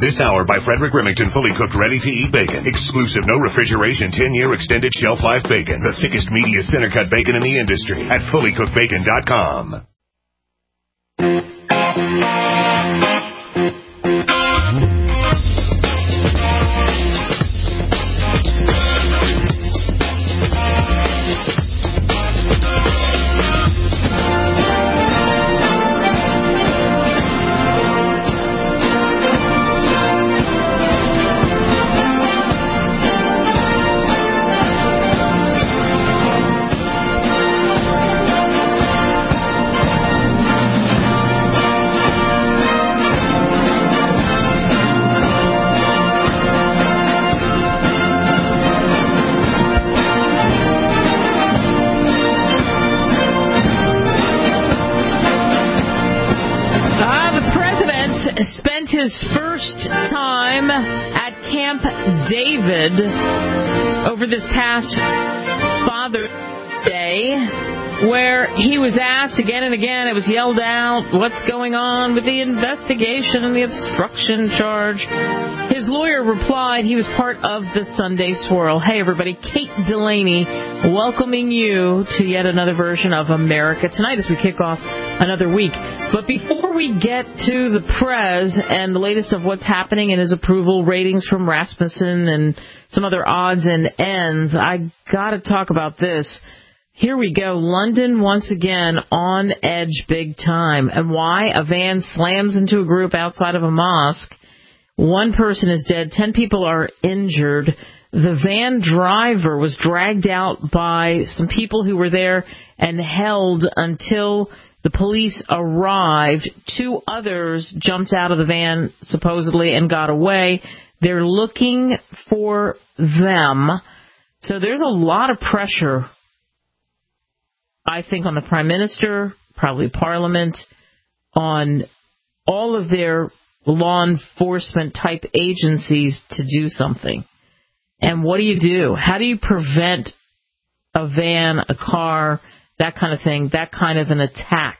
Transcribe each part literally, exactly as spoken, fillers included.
This hour by Frederick Remington, fully cooked, ready-to-eat bacon. Exclusive, no refrigeration, ten-year extended shelf life bacon. The thickest, meatiest, center-cut bacon in the industry at fully cooked bacon dot com. His first time at Camp David over this past Father's Day, where he was asked again and again, it was yelled out, what's going on with the investigation and the obstruction charge? His lawyer replied he was part of the Sunday Swirl. Hey, everybody, Kate Delaney welcoming you to yet another version of America Tonight as we kick off another week. But before we get to the Prez and the latest of what's happening in his approval ratings from Rasmussen and some other odds and ends, I got to talk about this. Here we go. London once again on edge big time. And why? A van slams into a group outside of a mosque. One person is dead. Ten people are injured. The van driver was dragged out by some people who were there and held until the police arrived. Two others jumped out of the van, supposedly, and got away. They're looking for them. So there's a lot of pressure, I think, on the Prime Minister, probably Parliament, on all of their law enforcement type agencies to do something. And what do you do? How do you prevent a van, a car, that kind of thing, that kind of an attack?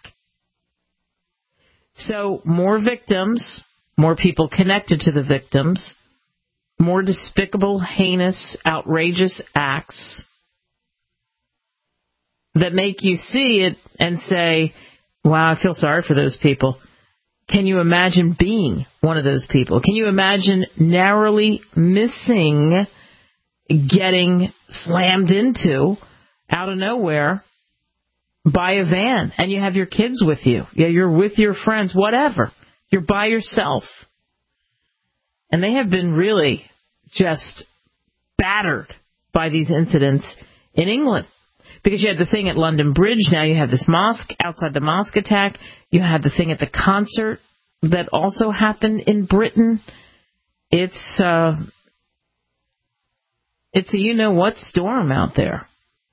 So more victims, more people connected to the victims, more despicable, heinous, outrageous acts that make you see it and say, wow, I feel sorry for those people. Can you imagine being one of those people? Can you imagine narrowly missing getting slammed into out of nowhere by a van, and you have your kids with you? Yeah, you're with your friends, whatever. You're by yourself. And they have been really just battered by these incidents in England. Because you had the thing at London Bridge, now you have this mosque, outside the mosque attack. You had the thing at the concert that also happened in Britain. It's, uh, it's a you-know-what storm out there,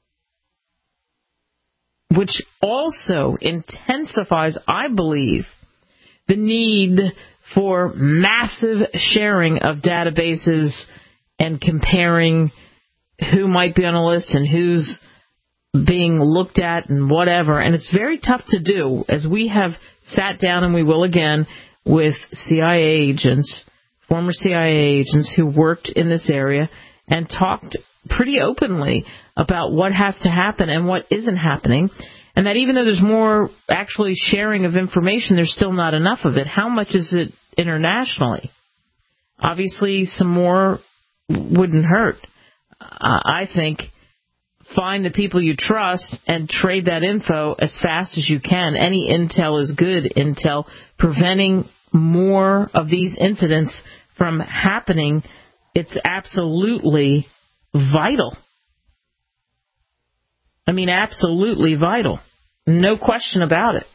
which also intensifies, I believe, the need for massive sharing of databases and comparing who might be on a list and who's being looked at and whatever. And it's very tough to do, as we have sat down, and we will again, with C I A agents, former C I A agents who worked in this area and talked pretty openly about what has to happen and what isn't happening. And that even though there's more actually sharing of information, there's still not enough of it. How much is it internationally? Obviously, some more wouldn't hurt. Uh, I think find the people you trust and trade that info as fast as you can. Any intel is good intel. Preventing more of these incidents from happening, it's absolutely vital. I mean, absolutely vital. No question about it.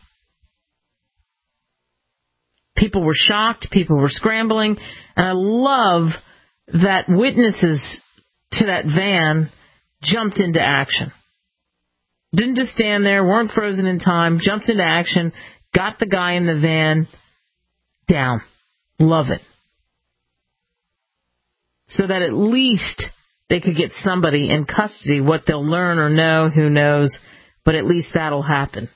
People were shocked. People were scrambling. And I love that witnesses to that van jumped into action. Didn't just stand there, weren't frozen in time, jumped into action, got the guy in the van down. Love it. So that at least they could get somebody in custody. What they'll learn or know, who knows, but at least that'll happen.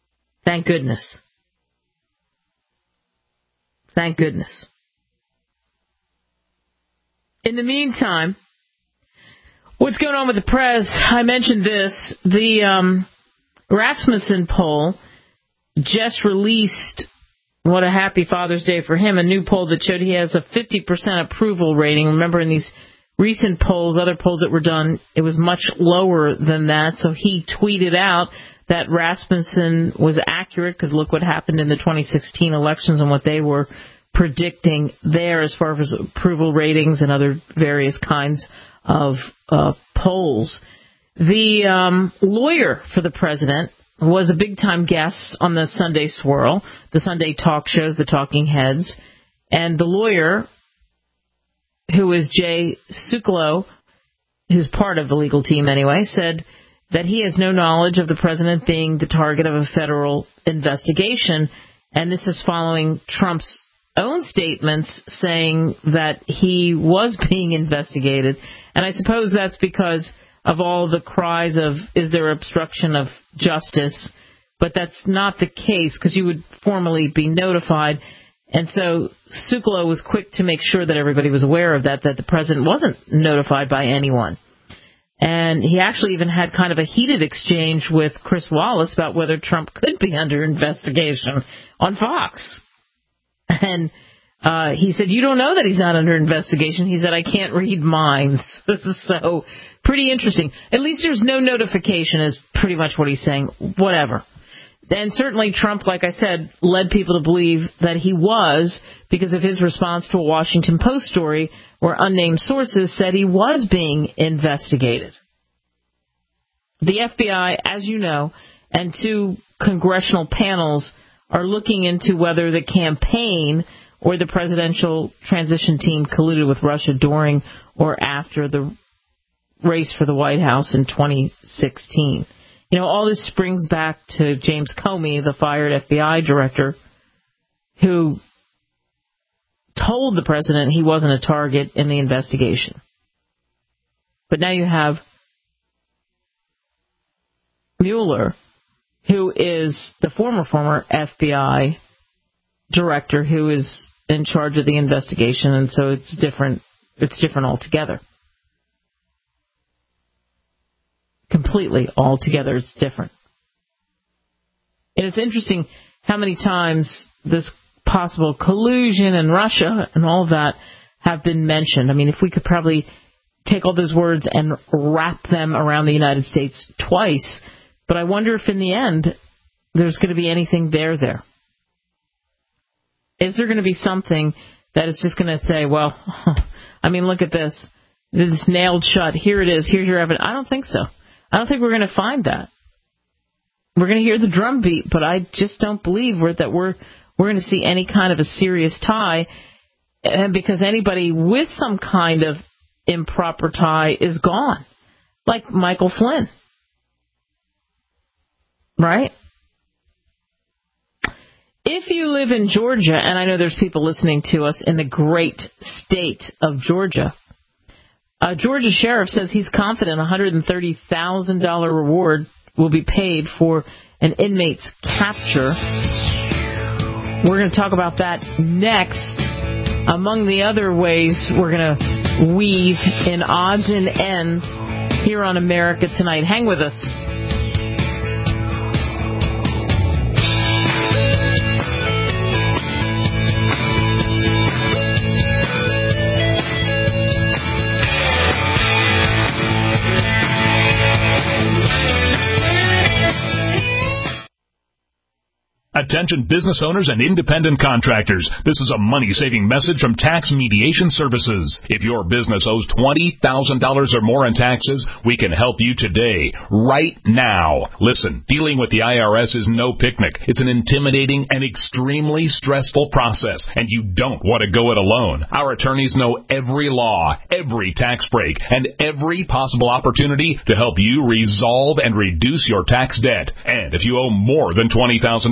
Thank goodness. Thank goodness. In the meantime, what's going on with the press? I mentioned this. The um, Rasmussen poll just released, what a happy Father's Day for him, a new poll that showed he has a fifty percent approval rating. Remember, in these recent polls, other polls that were done, it was much lower than that. So he tweeted out that Rasmussen was accurate because look what happened in the twenty sixteen elections and what they were predicting there as far as approval ratings and other various kinds of uh, polls. The um, lawyer for the president was a big-time guest on the Sunday Swirl, the Sunday talk shows, the Talking Heads, and the lawyer, who is Jay Sekulow, who's part of the legal team anyway, said that he has no knowledge of the president being the target of a federal investigation, and this is following Trump's own statements saying that he was being investigated. And I suppose that's because of all the cries of, is there obstruction of justice? But that's not the case because you would formally be notified. And so Sekulow was quick to make sure that everybody was aware of that, that the president wasn't notified by anyone. And he actually even had kind of a heated exchange with Chris Wallace about whether Trump could be under investigation on Fox. And uh, he said, you don't know that he's not under investigation. He said, I can't read minds. This is so pretty interesting. At least there's no notification is pretty much what he's saying. Whatever. And certainly Trump, like I said, led people to believe that he was because of his response to a Washington Post story where unnamed sources said he was being investigated. The F B I, as you know, and two congressional panels are looking into whether the campaign or the presidential transition team colluded with Russia during or after the race for the White House in twenty sixteen. You know, all this springs back to James Comey, the fired F B I director, who told the president he wasn't a target in the investigation. But now you have Mueller, who is the former, former F B I director who is in charge of the investigation, and so it's different. It's different altogether. Completely altogether, it's different. And it's interesting how many times this possible collusion and Russia and all of that have been mentioned. I mean, if we could probably take all those words and wrap them around the United States twice, but I wonder if in the end there's going to be anything there there. Is there going to be something that is just going to say, well, I mean, look at this. It's nailed shut. Here it is. Here's your evidence. I don't think so. I don't think we're going to find that. We're going to hear the drumbeat, but I just don't believe we're, that we're we're going to see any kind of a serious tie, and because anybody with some kind of improper tie is gone, like Michael Flynn, right? If you live in Georgia, and I know there's people listening to us in the great state of Georgia, Uh, Georgia sheriff says he's confident a one hundred thirty thousand dollars reward will be paid for an inmate's capture. We're going to talk about that next. Among the other ways we're going to weave in odds and ends here on America Tonight. Hang with us. Attention business owners and independent contractors. This is a money-saving message from Tax Mediation Services. If your business owes twenty thousand dollars or more in taxes, we can help you today, right now. Listen, dealing with the I R S is no picnic. It's an intimidating and extremely stressful process, and you don't want to go it alone. Our attorneys know every law, every tax break, and every possible opportunity to help you resolve and reduce your tax debt. And if you owe more than twenty thousand dollars,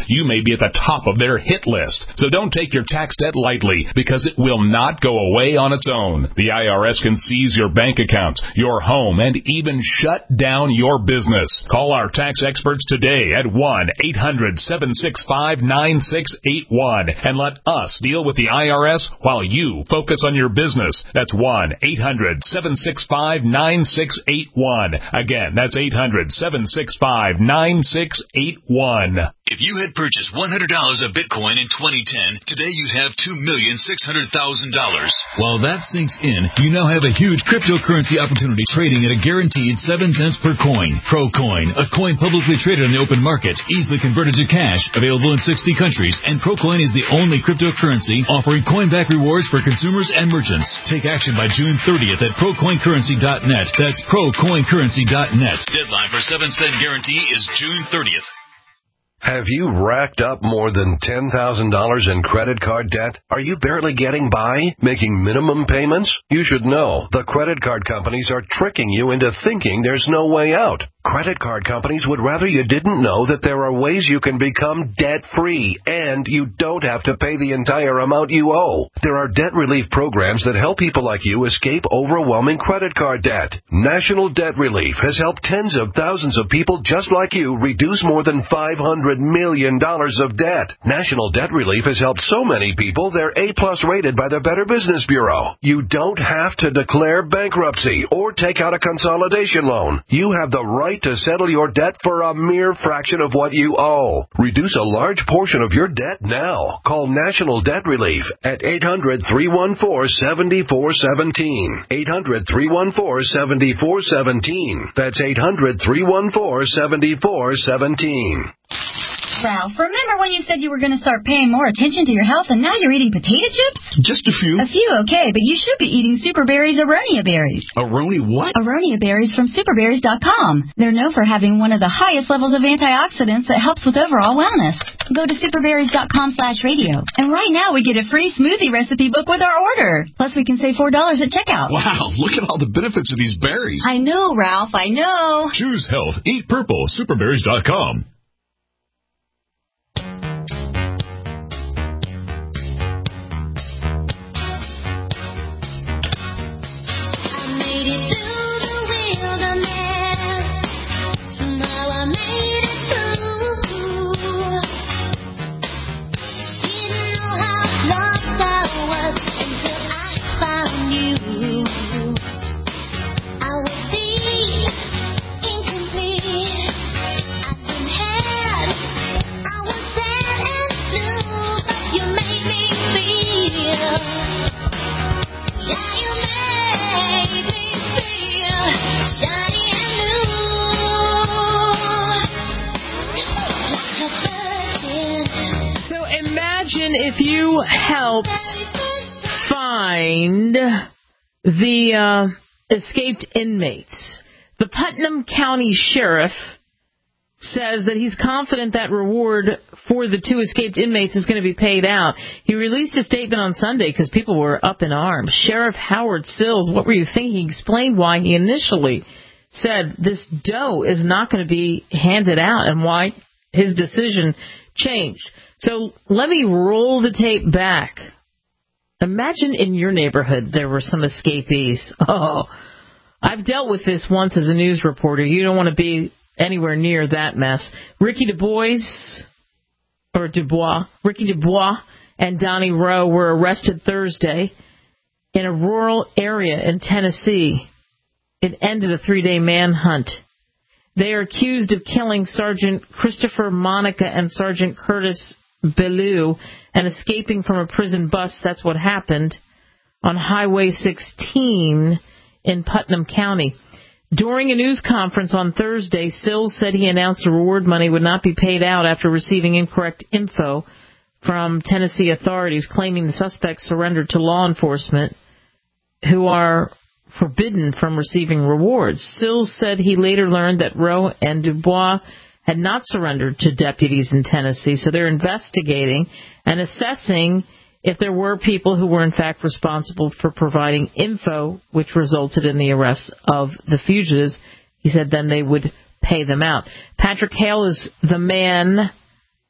you may be at the top of their hit list. So don't take your tax debt lightly, because it will not go away on its own. The I R S can seize your bank accounts, your home, and even shut down your business. Call our tax experts today at one eight hundred seven six five nine six eight one and let us deal with the I R S while you focus on your business. That's one eight hundred seven six five nine six eight one. Again, that's eight hundred seven six five nine six eight one. If you had purchased one hundred dollars of Bitcoin in twenty ten, today you'd have two million six hundred thousand dollars. While that sinks in, you now have a huge cryptocurrency opportunity trading at a guaranteed seven cents per coin. ProCoin, a coin publicly traded on the open market, easily converted to cash, available in sixty countries, and ProCoin is the only cryptocurrency offering coin-back rewards for consumers and merchants. Take action by June thirtieth at pro coin currency dot net. That's pro coin currency dot net. Deadline for seven cent guarantee is June thirtieth. Have you racked up more than ten thousand dollars in credit card debt? Are you barely getting by, making minimum payments? You should know the credit card companies are tricking you into thinking there's no way out. Credit card companies would rather you didn't know that there are ways you can become debt-free, and you don't have to pay the entire amount you owe. There are debt relief programs that help people like you escape overwhelming credit card debt. National Debt Relief has helped tens of thousands of people just like you reduce more than five hundred million dollars of debt. National Debt Relief has helped so many people they're A-plus rated by the Better Business Bureau. You don't have to declare bankruptcy or take out a consolidation loan. You have the right to settle your debt for a mere fraction of what you owe. Reduce a large portion of your debt now. Call National Debt Relief at eight hundred, three one four, seven four one seven. eight hundred, three one four, seven four one seven. That's eight hundred, three one four, seven four one seven. Ralph, remember when you said you were going to start paying more attention to your health and now you're eating potato chips? Just a few. A few, okay, but you should be eating Super Berries Aronia berries. Aroni what? Aronia berries from super berries dot com. They're known for having one of the highest levels of antioxidants that helps with overall wellness. Go to super berries dot com slash radio. And right now we get a free smoothie recipe book with our order. Plus we can save four dollars at checkout. Wow, look at all the benefits of these berries. I know, Ralph, I know. Choose health. Eat purple. super berries dot com. If you helped find the uh, escaped inmates, the Putnam County Sheriff says that he's confident that reward for the two escaped inmates is going to be paid out. He released a statement on Sunday because people were up in arms. Sheriff Howard Sills, what were you thinking? He explained why he initially said this dough is not going to be handed out and why his decision changed. So let me roll the tape back. Imagine in your neighborhood there were some escapees. Oh, I've dealt with this once as a news reporter. You don't want to be anywhere near that mess. Ricky DuBois, or Dubois, Ricky Dubois and Donnie Rowe were arrested Thursday in a rural area in Tennessee. It ended a three-day manhunt. They are accused of killing Sergeant Christopher Monica and Sergeant Curtis Bellew and escaping from a prison bus. That's what happened on Highway sixteen in Putnam County. During a news conference on Thursday, Sills said he announced the reward money would not be paid out after receiving incorrect info from Tennessee authorities claiming the suspects surrendered to law enforcement, who are forbidden from receiving rewards. Sills said he later learned that Rowe and Dubois had not surrendered to deputies in Tennessee, so they're investigating and assessing if there were people who were in fact responsible for providing info which resulted in the arrest of the fugitives. He said then they would pay them out. Patrick Hale is the man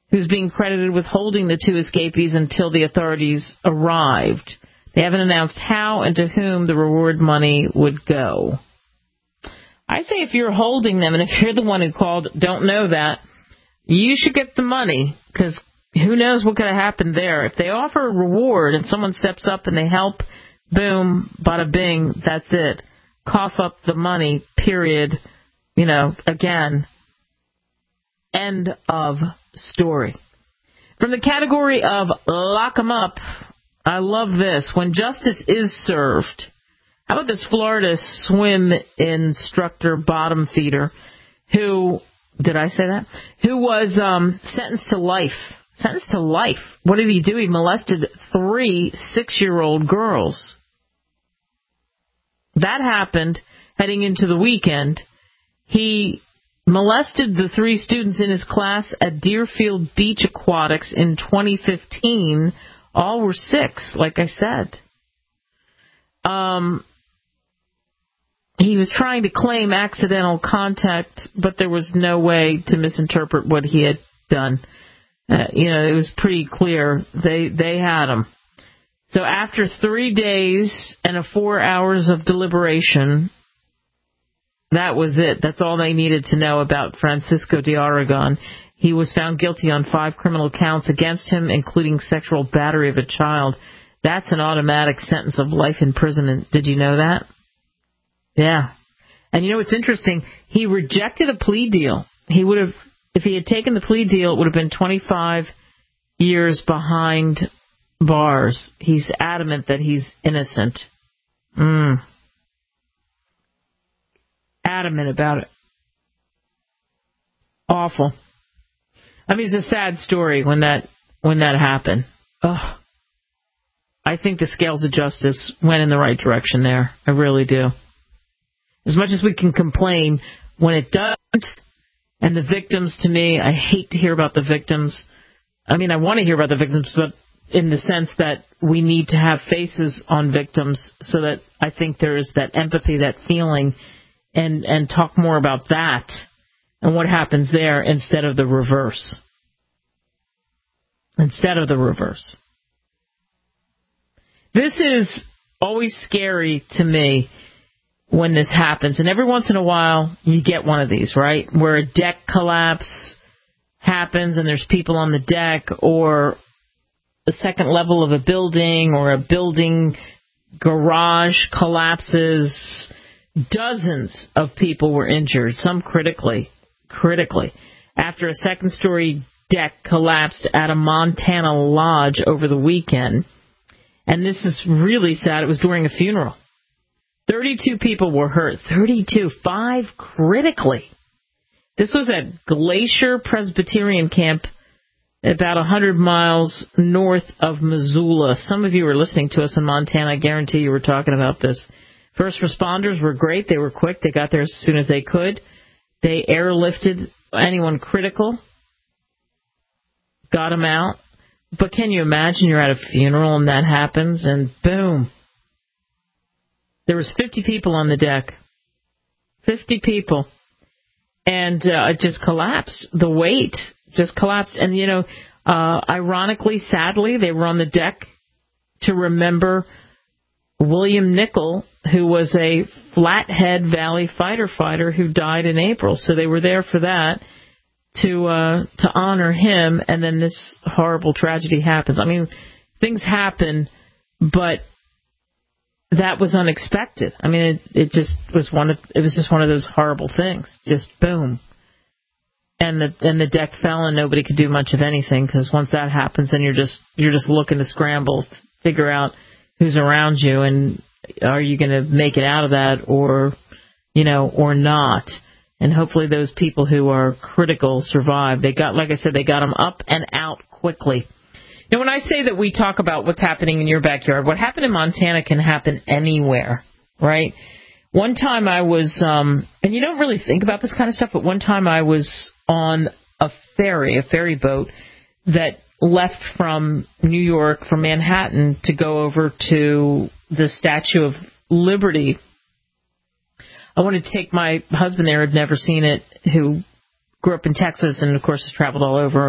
who's being credited with holding the two escapees until the authorities arrived. They haven't announced how and to whom the reward money would go. I say if you're holding them, and if you're the one who called, don't know that, you should get the money, because who knows what could have happened there. If they offer a reward and someone steps up and they help, boom, bada bing, that's it. Cough up the money, period. You know, again, end of story. From the category of lock 'em up, I love this. When justice is served, how about this Florida swim instructor bottom feeder who, did I say that? Who was um, sentenced to life. Sentenced to life. What did he do? He molested three six-year-old girls. That happened heading into the weekend. He molested the three students in his class at Deerfield Beach Aquatics in twenty fifteen. All were six, like I said. Um, he was trying to claim accidental contact, but there was no way to misinterpret what he had done. Uh, you know, it was pretty clear. They they had him. So after three days and a four hours of deliberation, that was it. That's all they needed to know about Francisco de Aragon. He was found guilty on five criminal counts against him, including sexual battery of a child. That's an automatic sentence of life imprisonment. Did you know that? Yeah. And you know what's interesting? He rejected a plea deal. He would have, if he had taken the plea deal, it would have been twenty-five years behind bars. He's adamant that he's innocent. Mm. Adamant about it. Awful. I mean, it's a sad story when that when that happened. Ugh. I think the scales of justice went in the right direction there. I really do. As much as we can complain, when it doesn't, and the victims, to me, I hate to hear about the victims. I mean, I want to hear about the victims, but in the sense that we need to have faces on victims so that I think there is that empathy, that feeling, and, and talk more about that and what happens there instead of the reverse. Instead of the reverse. This is always scary to me when this happens. And every once in a while, you get one of these, right? Where a deck collapse happens and there's people on the deck, or the second level of a building, or a building garage collapses. Dozens of people were injured, some critically. critically, after a second-story deck collapsed at a Montana lodge over the weekend. And this is really sad. It was during a funeral. thirty-two people were hurt. thirty-two. Five critically. This was at Glacier Presbyterian Camp, about one hundred miles north of Missoula. Some of you are listening to us in Montana. I guarantee you were talking about this. First responders were great. They were quick. They got there as soon as they could. They airlifted anyone critical, got them out. But can you imagine you're at a funeral and that happens, and boom. There was fifty people on the deck. fifty people. And uh, it just collapsed. The weight just collapsed. And, you know, uh, ironically, sadly, they were on the deck to remember William Nickel, who was a Flathead Valley fighter fighter who died in April. So they were there for that, to uh, to honor him, and then this horrible tragedy happens. I mean, things happen, but that was unexpected. I mean, it, it just was one of it was just one of those horrible things. Just boom, and the and the deck fell, and nobody could do much of anything, because once that happens, then you're just you're just looking to scramble, figure out who's around you, and are you going to make it out of that, or you know, or not. And hopefully those people who are critical survive. They got, like I said, they got them up and out quickly. Now, when I say that we talk about what's happening in your backyard, what happened in Montana can happen anywhere, right? One time I was, um, and you don't really think about this kind of stuff, but one time I was on a ferry, a ferry boat that left from New York, from Manhattan, to go over to the Statue of Liberty. I wanted to take my husband there, had never seen it, who grew up in Texas and, of course, has traveled all over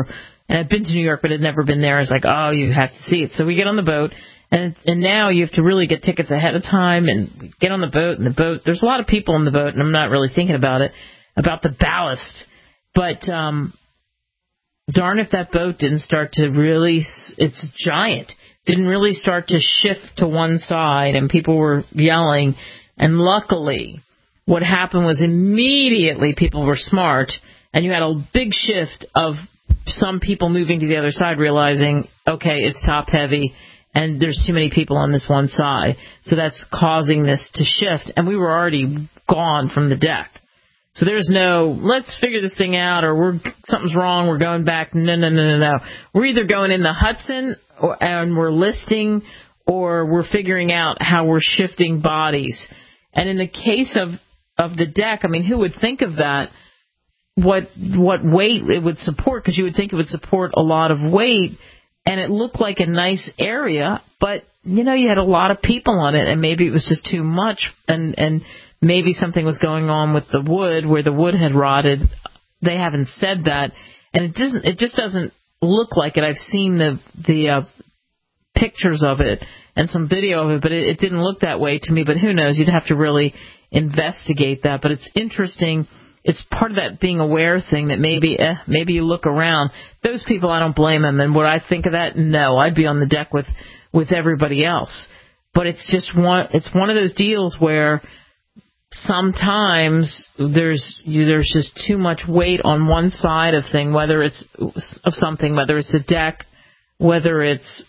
And I've been to New York, but had never been there. I was like, oh, you have to see it. So we get on the boat, and and now you have to really get tickets ahead of time, and we get on the boat, and the boat, there's a lot of people on the boat, and I'm not really thinking about it, about the ballast. But um, darn if that boat didn't start to really, it's giant, didn't really start to shift to one side, and people were yelling. And luckily, what happened was immediately people were smart, and you had a big shift of some people moving to the other side, realizing, okay, it's top heavy, and there's too many people on this one side. So that's causing this to shift, and we were already gone from the deck. So there's no, let's figure this thing out, or we're something's wrong, we're going back. No, no, no, no, no. We're either going in the Hudson, or, and we're listing, or we're figuring out how we're shifting bodies. And in the case of, of the deck, I mean, who would think of that? What what weight it would support? Because you would think it would support a lot of weight, and it looked like a nice area, but you know, you had a lot of people on it, and maybe it was just too much, and and maybe something was going on with the wood where the wood had rotted. They haven't said that, and it doesn't. It just doesn't look like it. I've seen the the uh, pictures of it and some video of it, but it, it didn't look that way to me. But who knows? You'd have to really investigate that. But it's interesting. It's part of that being aware thing that maybe eh, maybe you look around. Those people, I don't blame them. And would I think of that? No, I'd be on the deck with, with everybody else. But it's just one. It's one of those deals where sometimes there's there's just too much weight on one side of thing, whether it's of something, whether it's a deck, whether it's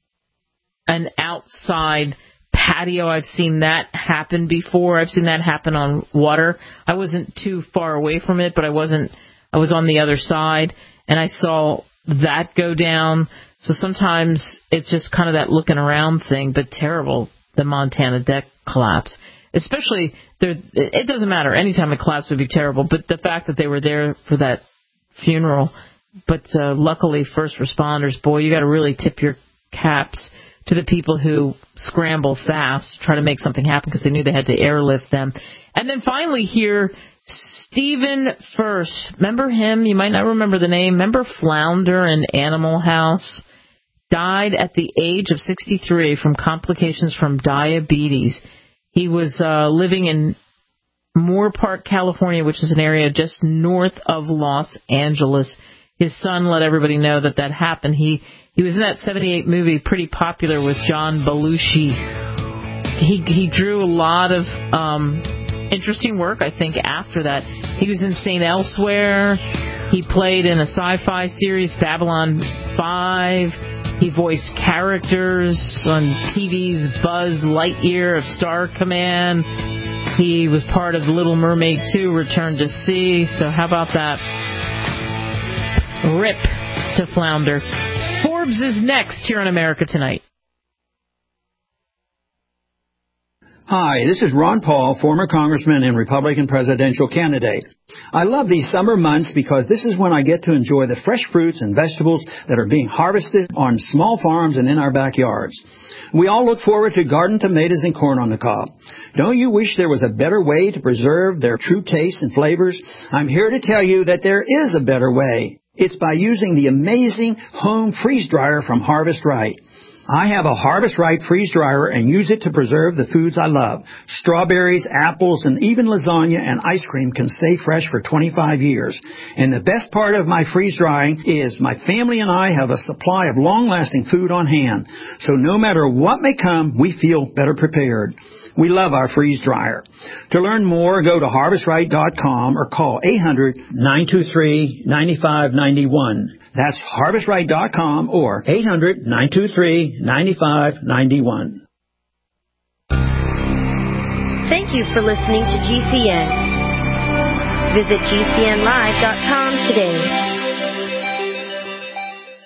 an outside patio. I've seen that happen before. I've seen that happen on water. I wasn't too far away from it, but I wasn't. I was on the other side, and I saw that go down. So sometimes it's just kind of that looking around thing, but terrible, the Montana deck collapse. Especially, there, it doesn't matter. Anytime it collapsed would be terrible, but the fact that they were there for that funeral. But uh, luckily, first responders, boy, you got to really tip your caps to the people who scramble fast, try to make something happen because they knew they had to airlift them. And then finally here, Stephen Furst. Remember him? You might not remember the name. Remember Flounder in Animal House? Died at the age of sixty-three from complications from diabetes. He was uh, living in Moore Park, California, which is an area just north of Los Angeles. His son let everybody know that that happened. He he was in that seventy-eight movie, pretty popular, with John Belushi. He he drew a lot of um, interesting work, I think, after that. He was in Saint Elsewhere. He played in a sci-fi series, Babylon five. He voiced characters on T V's Buzz Lightyear of Star Command. He was part of Little Mermaid two, Return to Sea. So how about that? Rip to Flounder. Forbes is next here on America Tonight. Hi, this is Ron Paul, former congressman and Republican presidential candidate. I love these summer months because this is when I get to enjoy the fresh fruits and vegetables that are being harvested on small farms and in our backyards. We all look forward to garden tomatoes and corn on the cob. Don't you wish there was a better way to preserve their true tastes and flavors? I'm here to tell you that there is a better way. It's by using the amazing home freeze dryer from Harvest Right. I have a Harvest Right freeze dryer and use it to preserve the foods I love. Strawberries, apples, and even lasagna and ice cream can stay fresh for twenty-five years. And the best part of my freeze drying is my family and I have a supply of long-lasting food on hand. So no matter what may come, we feel better prepared. We love our freeze dryer. To learn more, go to harvest right dot com or call eight hundred, nine two three, nine five nine one. That's harvest right dot com or eight hundred, nine two three, nine five nine one. Thank you for listening to G C N. Visit G C N live dot com today.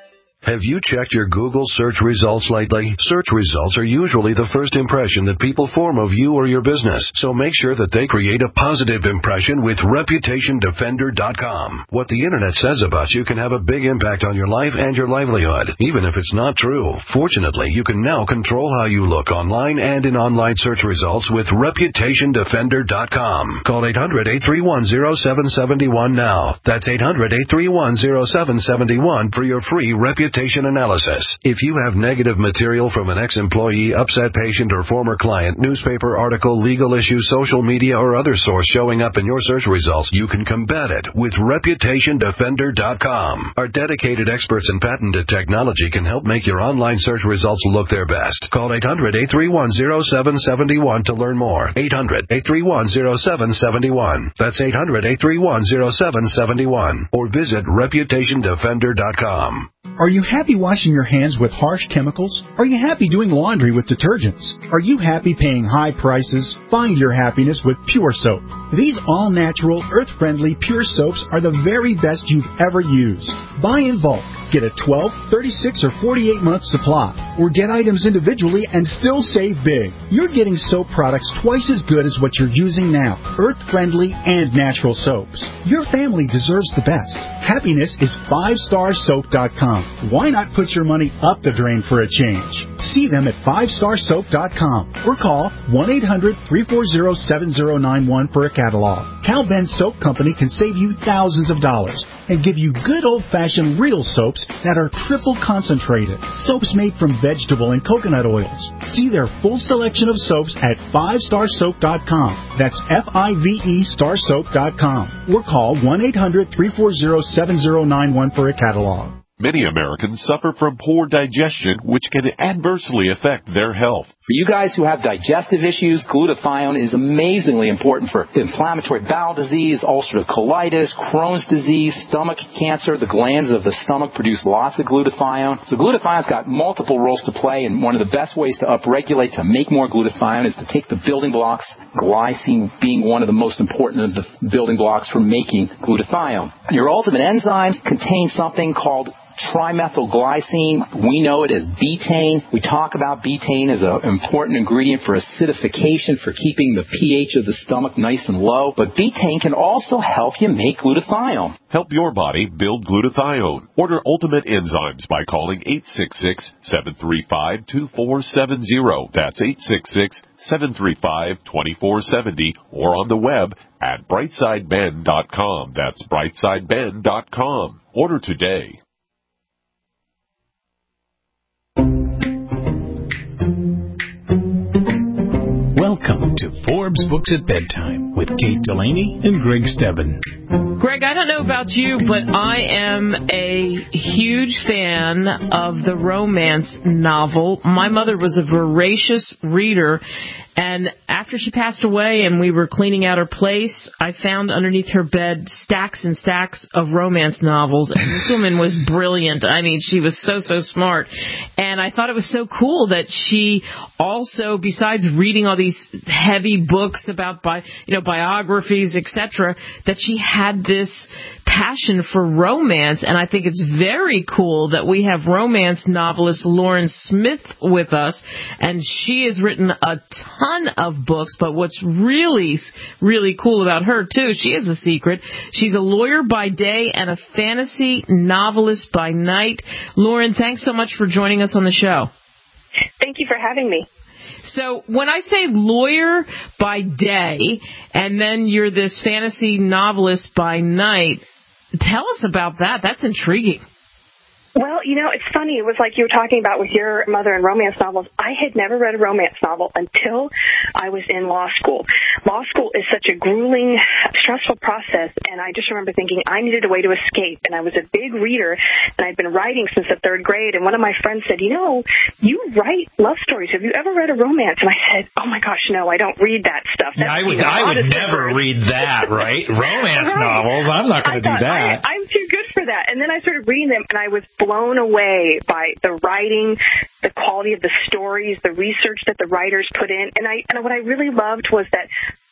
Have you checked your Google search results lately? Search results are usually the first impression that people form of you or your business, so make sure that they create a positive impression with Reputation Defender dot com. What the Internet says about you can have a big impact on your life and your livelihood, even if it's not true. Fortunately, you can now control how you look online and in online search results with Reputation Defender dot com. Call eight hundred, eight three one, zero seven seven one now. That's eight hundred, eight three one, zero seven seven one for your free reputation analysis. If you have negative material from an ex-employee, upset patient, or former client, newspaper article, legal issue, social media, or other source showing up in your search results, you can combat it with Reputation Defender dot com. Our dedicated experts in patented technology can help make your online search results look their best. Call eight hundred, eight three one, zero seven seven one to learn more. eight hundred, eight three one, zero seven seven one. That's eight hundred, eight three one, zero seven seven one. Or visit Reputation Defender dot com. Are you happy washing your hands with harsh chemicals? Are you happy doing laundry with detergents? Are you happy paying high prices? Find your happiness with Pure Soap. These all-natural, earth-friendly Pure Soaps are the very best you've ever used. Buy in bulk. Get a twelve, thirty-six, or forty-eight month supply. Or get items individually and still save big. You're getting soap products twice as good as what you're using now. Earth-friendly and natural soaps. Your family deserves the best. Happiness is five star soap dot com. Why not put your money up the drain for a change? See them at five star soap dot com or call one eight hundred, three four zero, seven zero nine one for a catalog. Cal Ben Soap Company can save you thousands of dollars and give you good old-fashioned real soaps that are triple concentrated. Soaps made from vegetable and coconut oils. See their full selection of soaps at five star soap dot com. That's F I V E star soap dot com. Or call one eight hundred, three four zero, seven zero nine one for a catalog. Many Americans suffer from poor digestion, which can adversely affect their health. For you guys who have digestive issues, glutathione is amazingly important for inflammatory bowel disease, ulcerative colitis, Crohn's disease, stomach cancer. The glands of the stomach produce lots of glutathione. So glutathione's got multiple roles to play, and one of the best ways to upregulate, to make more glutathione, is to take the building blocks, glycine being one of the most important of the building blocks for making glutathione. Your ultimate enzymes contain something called trimethylglycine. We know it as betaine. We talk about betaine as an important ingredient for acidification, for keeping the pH of the stomach nice and low. But betaine can also help you make glutathione. Help your body build glutathione. Order Ultimate Enzymes by calling eight six six, seven three five, two four seven zero. That's eight six six, seven three five, two four seven zero, or on the web at brightside ben dot com. That's brightside ben dot com. Order today. Welcome to Forbes Books at Bedtime with Kate Delaney and Greg Stebbin. Greg, I don't know about you, but I am a huge fan of the romance novel. My mother was a voracious reader, and after she passed away and we were cleaning out her place, I found underneath her bed stacks and stacks of romance novels, and this woman was brilliant. I mean, she was so, so smart. And I thought it was so cool that she also, besides reading all these heavy books about bi- you know, biographies, et cetera, that she had this passion for romance, and I think it's very cool that we have romance novelist Lauren Smith with us, and she has written a ton of books, but what's really, really cool about her, too, she has a secret. She's a lawyer by day and a fantasy novelist by night. Lauren, thanks so much for joining us on the show. Thank you for having me. So when I say lawyer by day and then you're this fantasy novelist by night, tell us about that. That's intriguing. Well, you know, it's funny. It was like you were talking about with your mother and romance novels. I had never read a romance novel until I was in law school. Law school is such a grueling, stressful process, and I just remember thinking I needed a way to escape, and I was a big reader, and I'd been writing since the third grade, and one of my friends said, you know, you write love stories. Have you ever read a romance? And I said, oh, my gosh, no, I don't read that stuff. That's, yeah, I would, you know, I would never read that, right? Romance right. novels, I'm not going to do that. I, I'm too good for that. And then I started reading them, and I was blown away by the writing, the quality of the stories, the research that the writers put in. And I and what I really loved was that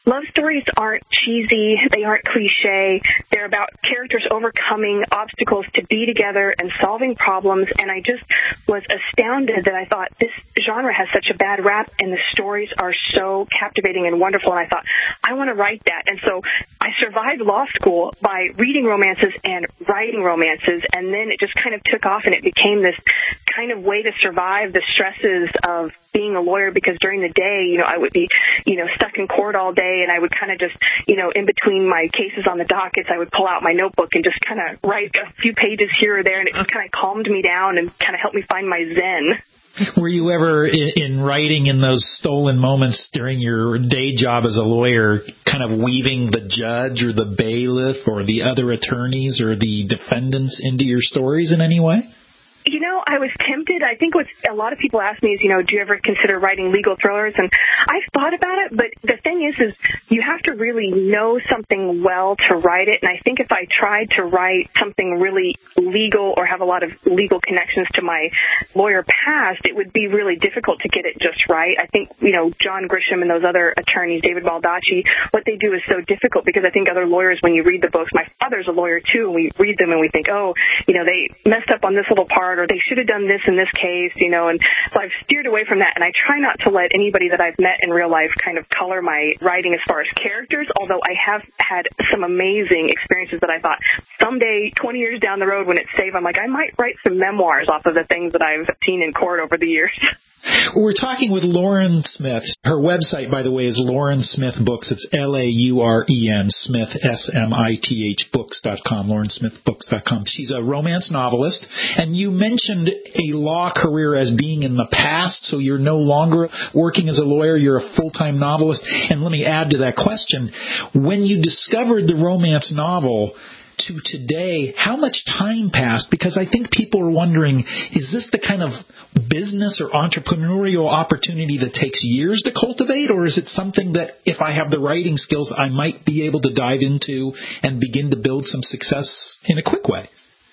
love stories aren't cheesy. They aren't cliche. They're about characters overcoming obstacles to be together and solving problems. And I just was astounded that I thought this genre has such a bad rap and the stories are so captivating and wonderful. And I thought, I want to write that. And so I survived law school by reading romances and writing romances. And then it just kind of took off and it became this kind of way to survive the stresses of being a lawyer, because during the day, you know, I would be, you know, stuck in court all day, and I would kind of just, you know, in between my cases on the dockets, I would pull out my notebook and just kind of write a few pages here or there, and it just kind of calmed me down and kind of helped me find my zen. Were you ever in, in writing in those stolen moments during your day job as a lawyer, kind of weaving the judge or the bailiff or the other attorneys or the defendants into your stories in any way? You know, I was tempted. I think what a lot of people ask me is, you know, do you ever consider writing legal thrillers? And I've thought about it, but the thing is, is you have to really know something well to write it. And I think if I tried to write something really legal or have a lot of legal connections to my lawyer past, it would be really difficult to get it just right. I think, you know, John Grisham and those other attorneys, David Baldacci, what they do is so difficult, because I think other lawyers, when you read the books, my father's a lawyer too, and we read them and we think, oh, you know, they messed up on this little part, or they should have done this in this case, you know, and so I've steered away from that, and I try not to let anybody that I've met in real life kind of color my writing as far as characters, although I have had some amazing experiences that I thought someday, twenty years down the road when it's safe, I'm like, I might write some memoirs off of the things that I've seen in court over the years. We're talking with Lauren Smith. Her website, by the way, is Lauren Smith Books. It's L A U R E N, Smith, S M I T H, books dot com, lauren smith books dot com. She's a romance novelist, and you mentioned a law career as being in the past, so you're no longer working as a lawyer, you're a full-time novelist. And let me add to that question. When you discovered the romance novel to today, how much time passed? Because I think people are wondering, is this the kind of business or entrepreneurial opportunity that takes years to cultivate, or is it something that if I have the writing skills, I might be able to dive into and begin to build some success in a quick way?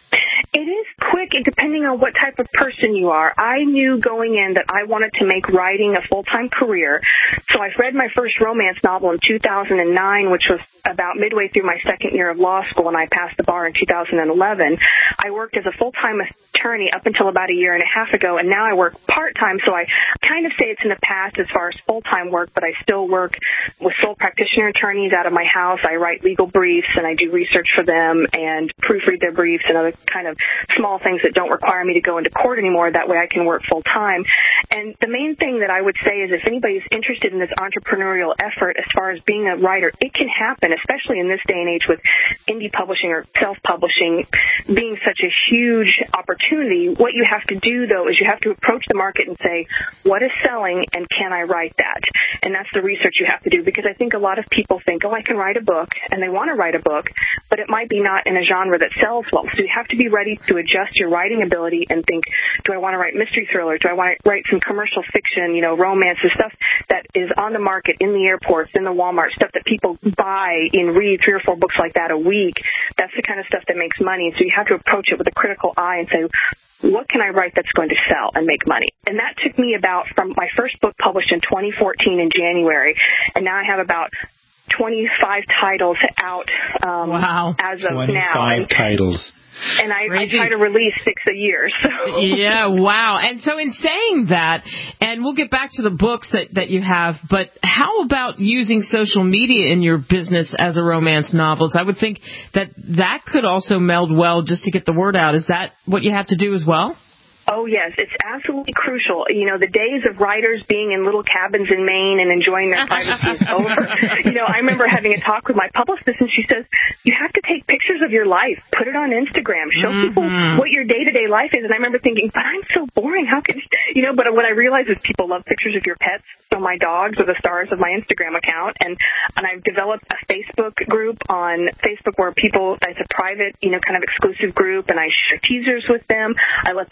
It is quick, depending on what type of person you are. I knew going in that I wanted to make writing a full-time career. So I read my first romance novel in two thousand nine, which was about midway through my second year of law school, and I passed the bar in two thousand eleven. I worked as a full-time attorney up until about a year and a half ago, and now I work part-time, so I kind of say it's in the past as far as full-time work, but I still work with sole practitioner attorneys out of my house. I write legal briefs, and I do research for them and proofread their briefs and other kind of small things that don't require me to go into court anymore. That way I can work full time. And the main thing that I would say is if anybody's interested in this entrepreneurial effort as far as being a writer, it can happen, especially in this day and age with indie publishing or self-publishing being such a huge opportunity. What you have to do, though, is you have to approach the market and say, what is selling and can I write that? And that's the research you have to do, because I think a lot of people think, oh, I can write a book, and they want to write a book, but it might be not in a genre that sells well. So you have to be ready to adjust your writing ability and think, do I want to write mystery thriller? Do I want to write some commercial fiction, you know, romance, the stuff that is on the market, in the airports, in the Walmart, stuff that people buy and read three or four books like that a week? That's the kind of stuff that makes money. So you have to approach it with a critical eye and say, what can I write that's going to sell and make money? And that took me about, from my first book published in twenty fourteen in January, and now I have about twenty-five titles out um, wow. as of twenty-five now. twenty-five titles. And I, I try to release six a year. So. Yeah, wow. And so in saying that, and we'll get back to the books that, that you have, but how about using social media in your business as a romance novelist? I would think that that could also meld well just to get the word out. Is that what you have to do as well? Oh, yes. It's absolutely crucial. You know, the days of writers being in little cabins in Maine and enjoying their privacy is over. You know, I remember having a talk with my publicist, and she says, you have to take pictures of your life, put it on Instagram, show mm-hmm. people what your day-to-day life is. And I remember thinking, but I'm so boring. How can, you know, but what I realized is people love pictures of your pets. So my dogs are the stars of my Instagram account. And, and I've developed a Facebook group on Facebook where people, it's a private, you know, kind of exclusive group, and I share teasers with them. I let them know what's going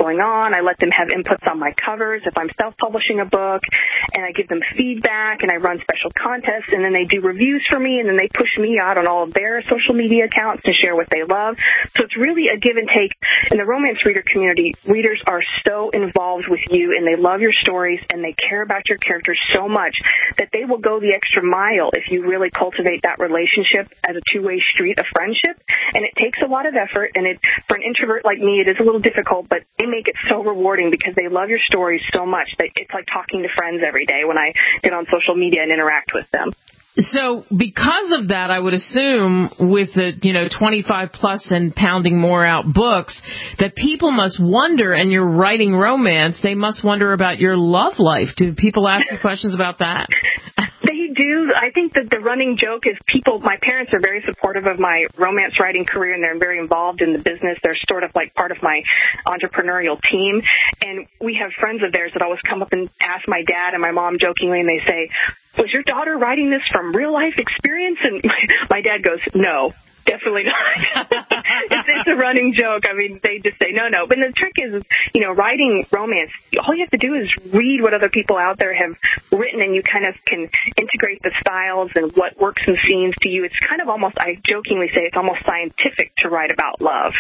going on. I let them have inputs on my covers if I'm self-publishing a book, and I give them feedback, and I run special contests, and then they do reviews for me, and then they push me out on all of their social media accounts to share what they love. So it's really a give and take. In the romance reader community, readers are so involved with you, and they love your stories, and they care about your characters so much that they will go the extra mile if you really cultivate that relationship as a two-way street of friendship. And it takes a lot of effort, and it, for an introvert like me, it is a little difficult, but they make it so rewarding because they love your stories so much that it's like talking to friends every day when I get on social media and interact with them. So because of that, I would assume with the, you know, twenty-five plus and pounding more out books, that people must wonder, and you're writing romance, they must wonder about your love life. Do people ask you questions about that? They do. I think that the running joke is people, my parents are very supportive of my romance writing career, and they're very involved in the business. They're sort of like part of my entrepreneurial team. And we have friends of theirs that always come up and ask my dad and my mom jokingly, and they say, was your daughter writing this from real life experience? And my, my dad goes, no. Definitely not. it's, it's a running joke. I mean, they just say, no, no. But the trick is, you know, writing romance, all you have to do is read what other people out there have written, and you kind of can integrate the styles and what works in scenes to you. It's kind of almost, I jokingly say, it's almost scientific to write about love.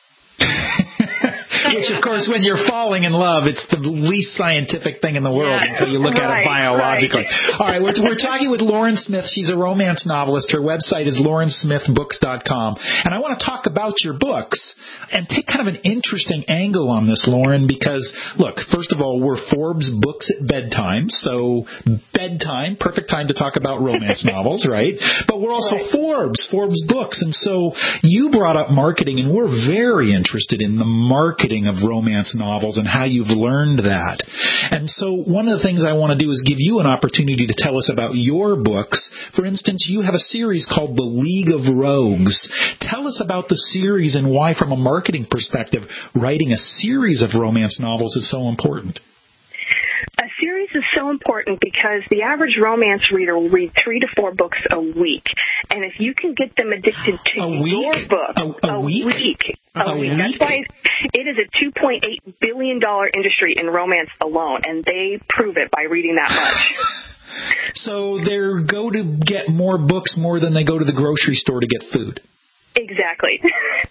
Which, of course, when you're falling in love, it's the least scientific thing in the world yeah. until you look right, at it biologically. Right. All right, we're, we're talking with Lauren Smith. She's a romance novelist. Her website is lauren smith books dot com. And I want to talk about your books and take kind of an interesting angle on this, Lauren, because, look, first of all, we're Forbes Books at Bedtime, so bedtime, perfect time to talk about romance novels, right? But we're also right. Forbes, Forbes Books. And so you brought up marketing, and we're very interested in the marketing of romance novels and how you've learned that. And so one of the things I want to do is give you an opportunity to tell us about your books. For instance, you have a series called The League of Rogues. Tell us about the series and why, from a marketing perspective, writing a series of romance novels is so important. A series is so important because the average romance reader will read three to four books a week. And if you can get them addicted to a your week? book, a, a, a week? week, a, a week. week. That's why it is a two point eight billion dollars industry in romance alone, and they prove it by reading that much. So they go to get more books more than they go to the grocery store to get food. Exactly.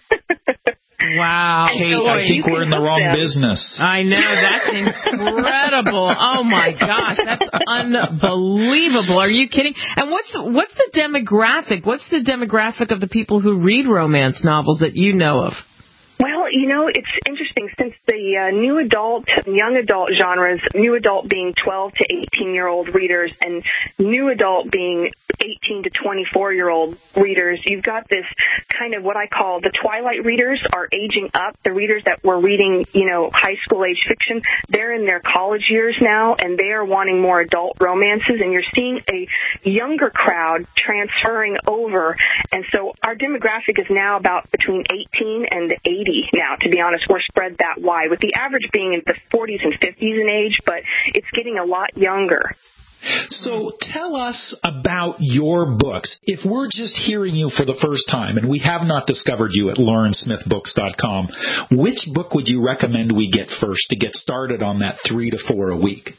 Wow. Hey, I think we're in the wrong them. business. I know. That's incredible. Oh, my gosh. That's unbelievable. Are you kidding? And what's what's the demographic? What's the demographic of the people who read romance novels that you know of? Well, you know, it's interesting since the uh, new adult, young adult genres, new adult being twelve to eighteen-year-old readers and new adult being eighteen to twenty-four-year-old readers, you've got this kind of what I call the twilight readers are aging up. The readers that were reading, you know, high school age fiction, they're in their college years now, and they are wanting more adult romances, and you're seeing a younger crowd transferring over. And so our demographic is now about between eighteen and eighty. Now, to be honest, we're spread that wide, with the average being in the forties and fifties in age, but it's getting a lot younger. So tell us about your books. If we're just hearing you for the first time and we have not discovered you at lauren smith books dot com, which book would you recommend we get first to get started on that three to four a week?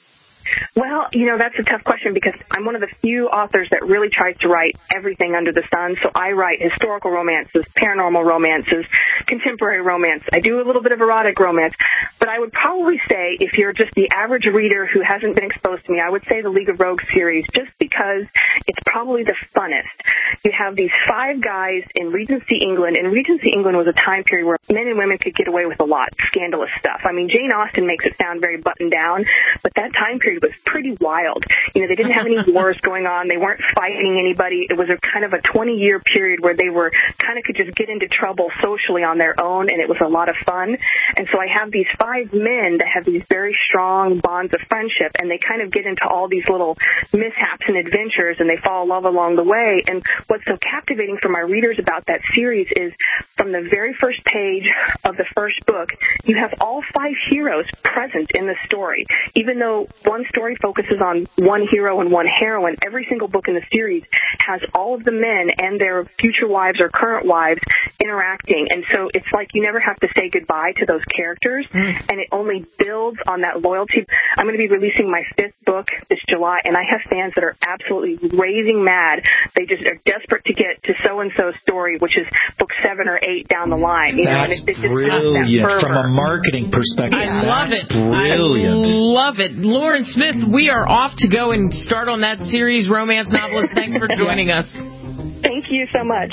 Well, you know, that's a tough question because I'm one of the few authors that really tries to write everything under the sun. So I write historical romances, paranormal romances, contemporary romance. I do a little bit of erotic romance. But I would probably say if you're just the average reader who hasn't been exposed to me, I would say the League of Rogues series just because it's probably the funnest. You have these five guys in Regency England, and Regency England was a time period where men and women could get away with a lot, scandalous stuff. I mean, Jane Austen makes it sound very buttoned down, but that time period was pretty wild. You know, they didn't have any wars going on. They weren't fighting anybody. It was a kind of a twenty-year period where they were kind of could just get into trouble socially on their own, and it was a lot of fun. And so I have these five men that have these very strong bonds of friendship, and they kind of get into all these little mishaps and adventures, and they fall in love along the way. And what's so captivating for my readers about that series is from the very first page of the first book, you have all five heroes present in the story. Even though one one story focuses on one hero and one heroine. Every single book in the series has all of the men and their future wives or current wives interacting. And so it's like you never have to say goodbye to those characters, mm. and it only builds on that loyalty. I'm going to be releasing my fifth book this July, and I have fans that are absolutely raving mad. They just are desperate to get to so-and-so's story, which is book seven or eight down the line. You That's know, and it, it brilliant. That From a marketing perspective, I love that's it. brilliant. I love it. Lauren Smith, we are off to go and start on that series, Romance Novelist. Thanks for joining us. Thank you so much.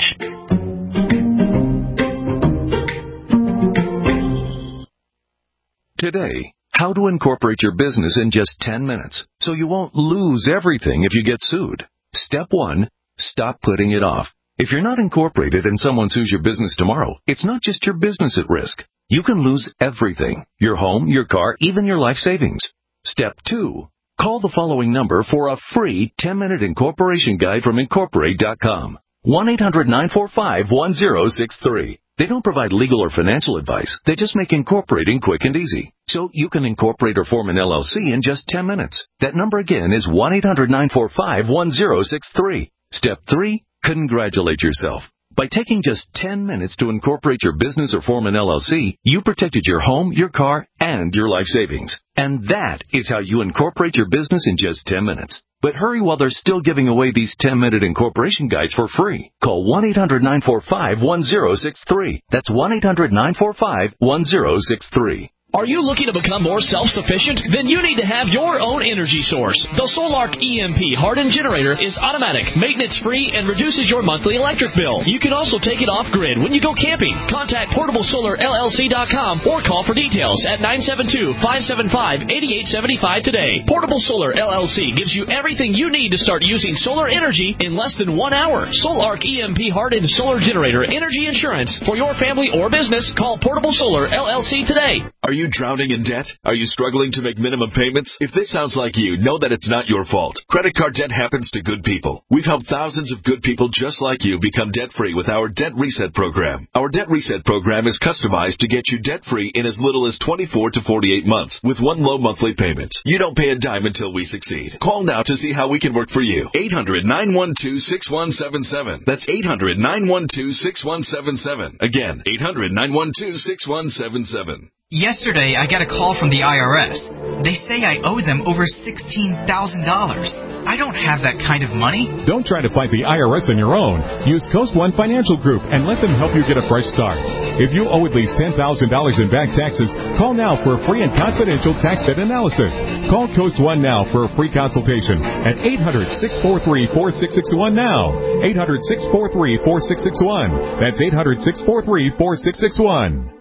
Today, how to incorporate your business in just ten minutes so you won't lose everything if you get sued. Step one, stop putting it off. If you're not incorporated and someone sues your business tomorrow, it's not just your business at risk. You can lose everything, your home, your car, even your life savings. Step two, call the following number for a free ten-minute incorporation guide from Incorporate dot com. one eight hundred nine four five one zero six three. They don't provide legal or financial advice. They just make incorporating quick and easy. So you can incorporate or form an L L C in just ten minutes. That number again is one eight hundred nine four five one zero six three. Step three, congratulate yourself. By taking just ten minutes to incorporate your business or form an L L C, you protected your home, your car, and your life savings. And that is how you incorporate your business in just ten minutes. But hurry while they're still giving away these ten-minute incorporation guides for free. Call one eight hundred nine four five one zero six three. That's one eight hundred nine four five one zero six three. Are you looking to become more self-sufficient? Then you need to have your own energy source. The Solark E M P hardened generator is automatic, maintenance-free, and reduces your monthly electric bill. You can also take it off-grid when you go camping. Contact portable solar L L C dot com or call for details at nine seven two, five seven five, eight eight seven five today. Portable Solar L L C gives you everything you need to start using solar energy in less than one hour. Solark E M P hardened solar generator energy insurance for your family or business. Call Portable Solar L L C today. Are you drowning in debt? Are you struggling to make minimum payments? If this sounds like you, know that it's not your fault. Credit card debt happens to good people. We've helped thousands of good people just like you become debt-free with our Debt Reset program. Our Debt Reset program is customized to get you debt-free in as little as twenty-four to forty-eight months with one low monthly payment. You don't pay a dime until we succeed. Call now to see how we can work for you. eight hundred nine one two six one seven seven. That's eight hundred nine one two six one seven seven. Again, eight hundred nine one two six one seven seven. Yesterday, I got a call from the I R S. They say I owe them over sixteen thousand dollars. I don't have that kind of money. Don't try to fight the I R S on your own. Use Coast One Financial Group and let them help you get a fresh start. If you owe at least ten thousand dollars in back taxes, call now for a free and confidential tax debt analysis. Call Coast One now for a free consultation at eight hundred, six four three, four six six one now. eight hundred, six four three, four six six one. That's eight hundred, six four three, four six six one.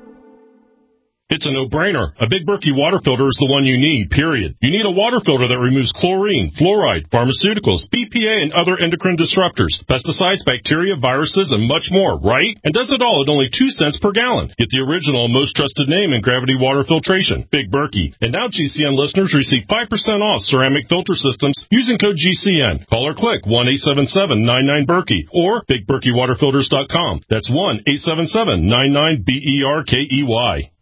It's a no-brainer. A Big Berkey water filter is the one you need, period. You need a water filter that removes chlorine, fluoride, pharmaceuticals, B P A, and other endocrine disruptors, pesticides, bacteria, viruses, and much more, right? And does it all at only two cents per gallon. Get the original and most trusted name in gravity water filtration, Big Berkey. And now G C N listeners receive five percent off ceramic filter systems using code G C N. Call or click one eight seven seven nine nine Berkey or big berkey water filters dot com. That's one eight seven seven nine nine B E R K E Y.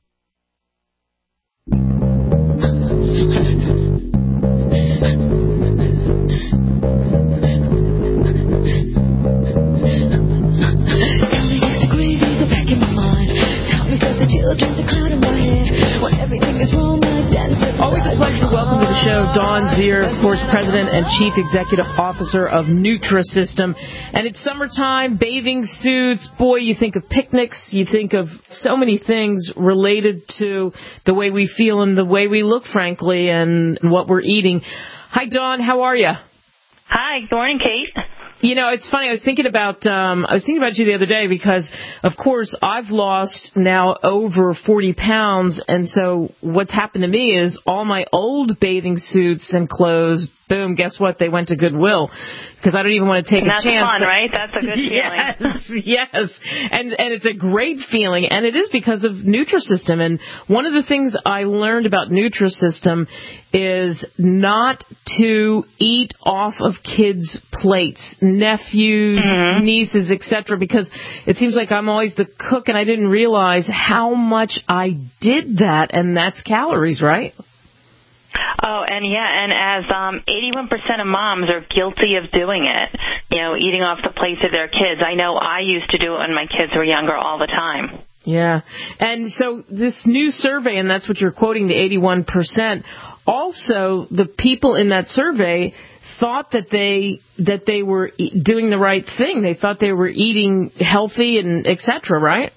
Always a pleasure to welcome to the show Dawn Zier, of course, President and Chief Executive Officer of Nutrisystem. And it's summertime, bathing suits. Boy, you think of picnics. You think of so many things related to the way we feel and the way we look, frankly, and what we're eating. Hi, Dawn. How are you? Hi. Good morning, Kate. You know, it's funny. I was thinking about um, I was thinking about you the other day because, of course, I've lost now over forty pounds, and so what's happened to me is all my old bathing suits and clothes. Boom! Guess what? They went to Goodwill because I don't even want to take and a that's chance. That's fun, that, right? That's a good feeling. Yes, yes, and and it's a great feeling, and it is because of Nutrisystem. And one of the things I learned about Nutrisystem is not to eat off of kids' plates, nephews, mm-hmm. nieces, et cetera, because it seems like I'm always the cook, and I didn't realize how much I did that, and that's calories, right? Oh, and yeah, and as um, eighty-one percent of moms are guilty of doing it, you know, eating off the plates of their kids. I know I used to do it when my kids were younger all the time. Yeah. And so this new survey, and that's what you're quoting, the eighty-one percent, also the people in that survey thought that they that they were e- doing the right thing. They thought they were eating healthy and et cetera, right?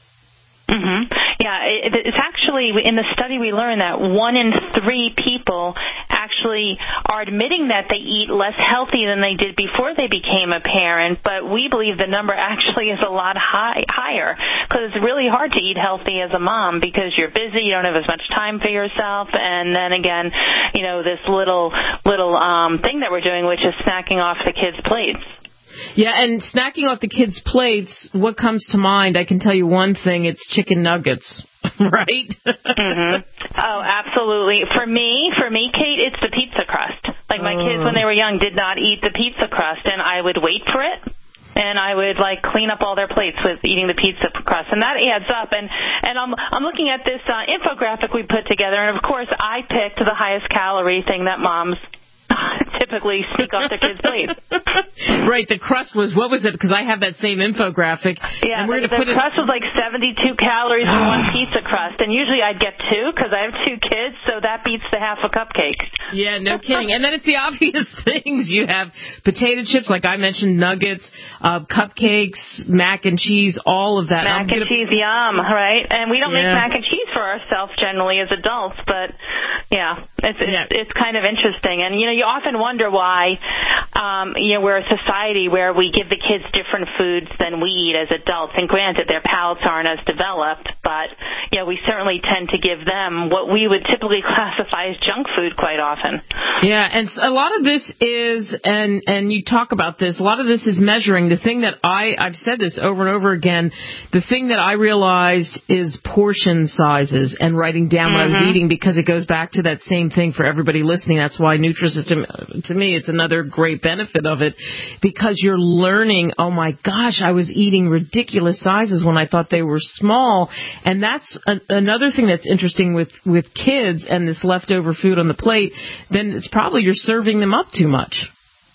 Mm-hmm. Yeah, it, it's actually, in the study we learned that one in three people actually are admitting that they eat less healthy than they did before they became a parent, but we believe the number actually is a lot high, higher because it's really hard to eat healthy as a mom because you're busy, you don't have as much time for yourself, and then again, you know, this little, little um, thing that we're doing, which is snacking off the kids' plates. Yeah, and snacking off the kids' plates, what comes to mind, I can tell you one thing, it's chicken nuggets, right? Mm-hmm. Oh, absolutely. For me, for me, Kate, it's the pizza crust. Like my oh. kids when they were young did not eat the pizza crust, and I would wait for it. And I would like clean up all their plates with eating the pizza crust, and that adds up. And and I'm I'm looking at this uh, infographic we put together, and of course I picked the highest calorie thing that moms typically sneak off their kids' plates. Right, the crust was, what was it? Because I have that same infographic. Yeah, and we're the, gonna the put crust it... was like seventy-two calories for one pizza crust, and usually I'd get two because I have two kids, so that beats the half a cupcake. Yeah, no kidding. And then it's the obvious things. You have potato chips, like I mentioned, nuggets, uh, cupcakes, mac and cheese, all of that. Mac and gonna... cheese, yum, right? And we don't yeah. make mac and cheese for ourselves generally as adults, but yeah, it's it's, yeah. it's kind of interesting. And, you know, you often wonder why, um, you know, we're a society where we give the kids different foods than we eat as adults. And granted, their palates aren't as developed, but, you know, we certainly tend to give them what we would typically classify as junk food quite often. Yeah, and a lot of this is, and and you talk about this, a lot of this is measuring. The thing that I, I've said this over and over again, the thing that I realized is portion sizes and writing down mm-hmm. what I was eating, because it goes back to that same thing for everybody listening. That's why Nutrisystem, to me, it's another great benefit of it, because you're learning, oh my gosh, I was eating ridiculous sizes when I thought they were small. And that's a, another thing that's interesting with, with kids and this leftover food on the plate, then it's probably you're serving them up too much.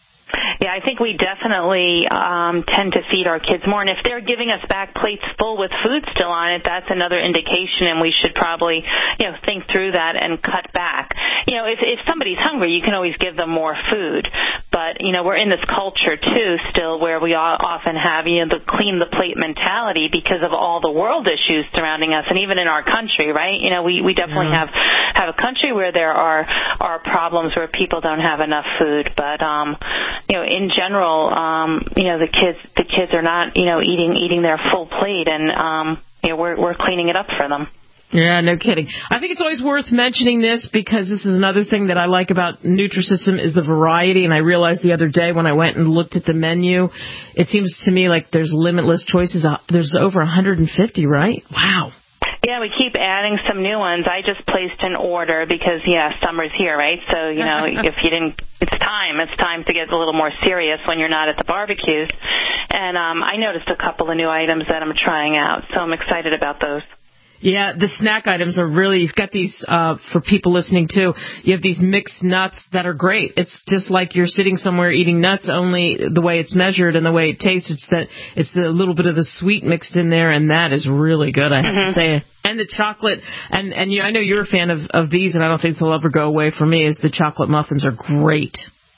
Yeah, I think we definitely um, tend to feed our kids more. And if they're giving us back plates full with food still on it, that's another indication, and we should probably, you know, think through that and cut back. You know, if, if somebody's hungry, you can always give them more food. But, you know, we're in this culture, too, still, where we all often have, you know, the clean the plate mentality because of all the world issues surrounding us, and even in our country, right? You know, we, we definitely yeah. have, have a country where there are, are problems where people don't have enough food. But, um, you know, in general, um, you know, the kids the kids are not, you know, eating eating their full plate, and um, you know, we're we're cleaning it up for them. Yeah, no kidding. I think it's always worth mentioning this because this is another thing that I like about Nutrisystem is the variety, and I realized the other day when I went and looked at the menu, it seems to me like there's limitless choices. There's over one hundred fifty, right? Wow. Yeah, we keep adding some new ones. I just placed an order because, yeah, summer's here, right? So, you know, if you didn't, it's time. It's time to get a little more serious when you're not at the barbecues. And um, I noticed a couple of new items that I'm trying out, so I'm excited about those. Yeah, the snack items are really, you've got these, uh, for people listening too, you have these mixed nuts that are great. It's just like you're sitting somewhere eating nuts, only the way it's measured and the way it tastes, it's that, it's the little bit of the sweet mixed in there, and that is really good, I have mm-hmm. to say. And the chocolate, and, and you, I know you're a fan of, of these, and I don't think they'll ever go away for me, is the chocolate muffins are great.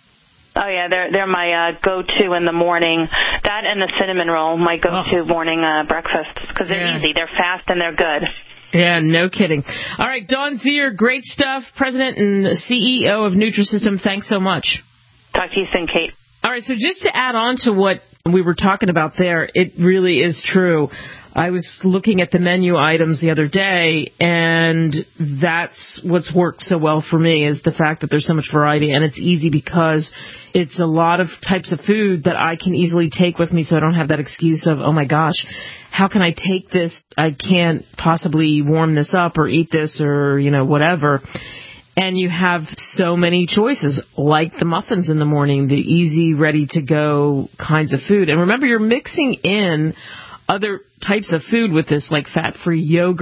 Oh, yeah, they're they're my uh, go-to in the morning. That and the cinnamon roll, my go-to oh. morning uh, breakfasts, because they're yeah. easy, they're fast, and they're good. Yeah, no kidding. All right, Dawn Zier, great stuff, President and C E O of Nutrisystem. Thanks so much. Talk to you soon, Kate. All right, so just to add on to what we were talking about there, it really is true. I was looking at the menu items the other day, and that's what's worked so well for me is the fact that there's so much variety, and it's easy because it's a lot of types of food that I can easily take with me, so I don't have that excuse of, oh my gosh, how can I take this? I can't possibly warm this up or eat this or, you know, whatever. And you have so many choices, like the muffins in the morning, the easy, ready-to-go kinds of food. And remember, you're mixing in other types of food with this, like fat-free yogurt,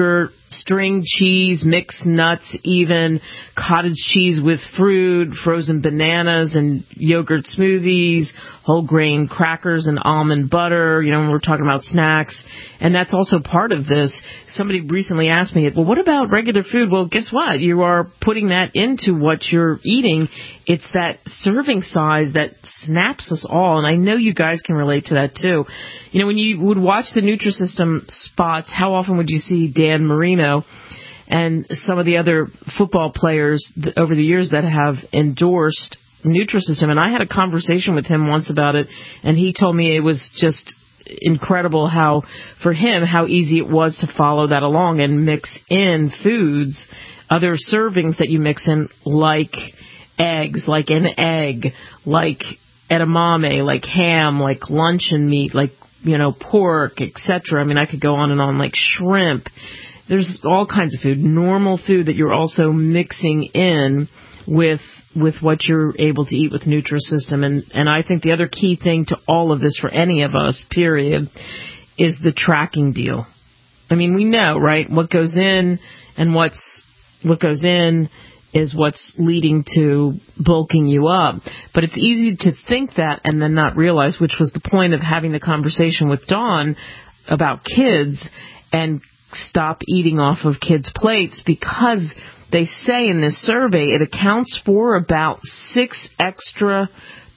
string cheese, mixed nuts, even cottage cheese with fruit, frozen bananas and yogurt smoothies, whole grain crackers and almond butter, you know, when we're talking about snacks. And that's also part of this. Somebody recently asked me, well, what about regular food? Well, guess what? You are putting that into what you're eating. It's that serving size that snaps us all. And I know you guys can relate to that too. You know, when you would watch the Nutrisystem spots, how often would you see Dan Marino and some of the other football players over the years that have endorsed Nutrisystem? And I had a conversation with him once about it, and he told me it was just incredible how, for him, how easy it was to follow that along and mix in foods, other servings that you mix in, like eggs, like an egg, like edamame, like ham, like luncheon meat, like, you know, pork, et cetera. I mean, I could go on and on, like shrimp. There's all kinds of food, normal food that you're also mixing in with with what you're able to eat with Nutrisystem. And, and I think the other key thing to all of this for any of us, period, is the tracking deal. I mean, we know, right, what goes in and what's what goes in is what's leading to bulking you up. But it's easy to think that and then not realize, which was the point of having the conversation with Dawn about kids and stop eating off of kids' plates, because they say in this survey it accounts for about six extra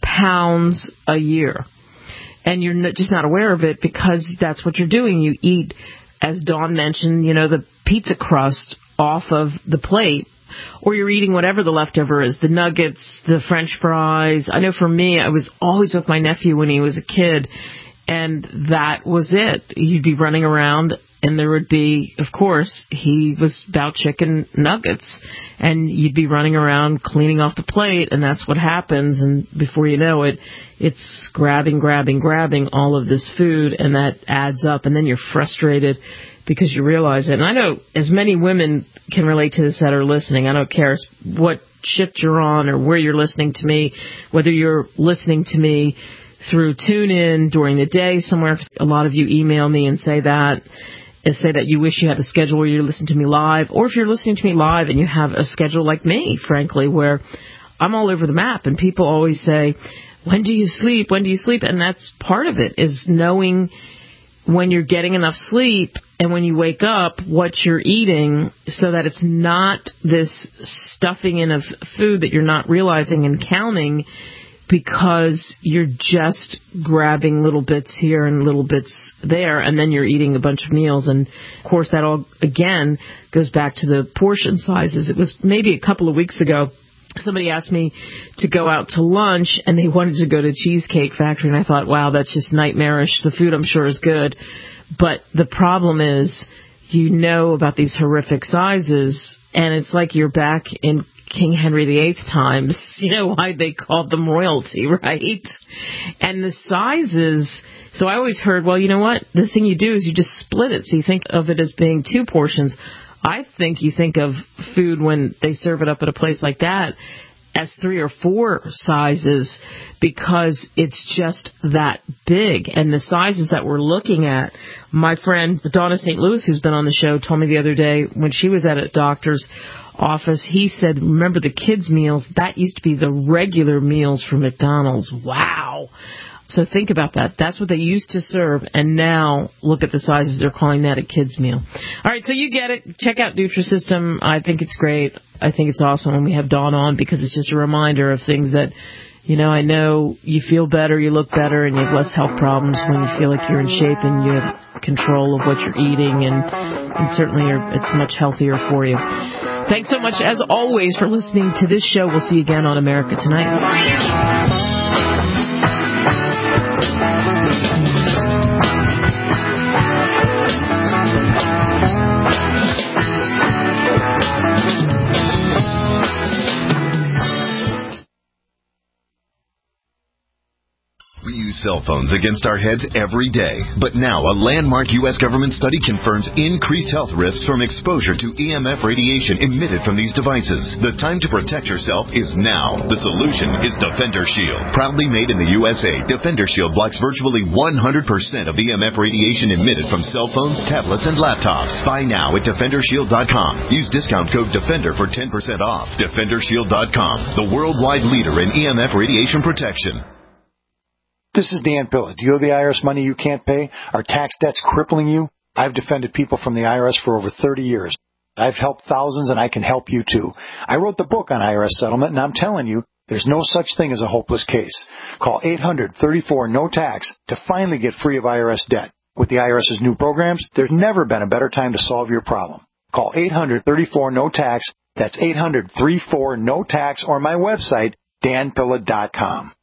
pounds a year. And you're just not aware of it because that's what you're doing. You eat, as Dawn mentioned, you know, the pizza crust off of the plate, or you're eating whatever the leftover is, the nuggets, the French fries. I know for me, I was always with my nephew when he was a kid, and that was it. He'd be running around, and there would be, of course, he was about chicken nuggets, and you'd be running around cleaning off the plate, and that's what happens. And before you know it, it's grabbing, grabbing, grabbing all of this food, and that adds up, and then you're frustrated because you realize it. And I know as many women can relate to this that are listening. I don't care what shift you're on or where you're listening to me, whether you're listening to me through TuneIn during the day somewhere. A lot of you email me and say that, and say that you wish you had a schedule where you listen to me live, or if you're listening to me live and you have a schedule like me, frankly, where I'm all over the map, and people always say, when do you sleep? When do you sleep? And that's part of it, is knowing when you're getting enough sleep and when you wake up what you're eating, so that it's not this stuffing in of food that you're not realizing and counting, because you're just grabbing little bits here and little bits there, and then you're eating a bunch of meals. And, of course, that all, again, goes back to the portion sizes. It was maybe a couple of weeks ago, somebody asked me to go out to lunch, and they wanted to go to Cheesecake Factory, and I thought, wow, that's just nightmarish. The food, I'm sure, is good. But the problem is, you know about these horrific sizes, and it's like you're back in King Henry the Eighth times. You know why they called them royalty, right? And the sizes, so I always heard, well, you know what? The thing you do is you just split it. So you think of it as being two portions. I think you think of food when they serve it up at a place like that as three or four sizes, because it's just that big. And the sizes that we're looking at, my friend Donna Saint Louis, who's been on the show, told me the other day when she was at a doctor's office, he said, remember the kids' meals? That used to be the regular meals for McDonald's. Wow. So think about that. That's what they used to serve, and now look at the sizes. They're calling that a kid's meal. All right, so you get it. Check out Nutrisystem. I think it's great. I think it's awesome when we have Dawn on, because it's just a reminder of things that, you know, I know you feel better, you look better, and you have less health problems when you feel like you're in shape and you have control of what you're eating, and, and certainly you're, it's much healthier for you. Thanks so much, as always, for listening to this show. We'll see you again on America Tonight. We use cell phones against our heads every day, but now a landmark U S government study confirms increased health risks from exposure to E M F radiation emitted from these devices. The time to protect yourself is now. The solution is Defender Shield. Proudly made in the U S A, Defender Shield blocks virtually one hundred percent of E M F radiation emitted from cell phones, tablets, and laptops. Buy now at Defender Shield dot com. Use discount code DEFENDER for ten percent off. Defender Shield dot com, the worldwide leader in E M F radiation protection. This is Dan Pilla. Do you owe the I R S money you can't pay? Are tax debts crippling you? I've defended people from the I R S for over thirty years. I've helped thousands, and I can help you too. I wrote the book on I R S settlement, and I'm telling you, there's no such thing as a hopeless case. Call eight hundred, thirty-four, no tax to finally get free of I R S debt. With the IRS's new programs, there's never been a better time to solve your problem. Call eight hundred, thirty-four, no tax. That's eight hundred, thirty-four, no tax, or my website, Dan Pilla dot com.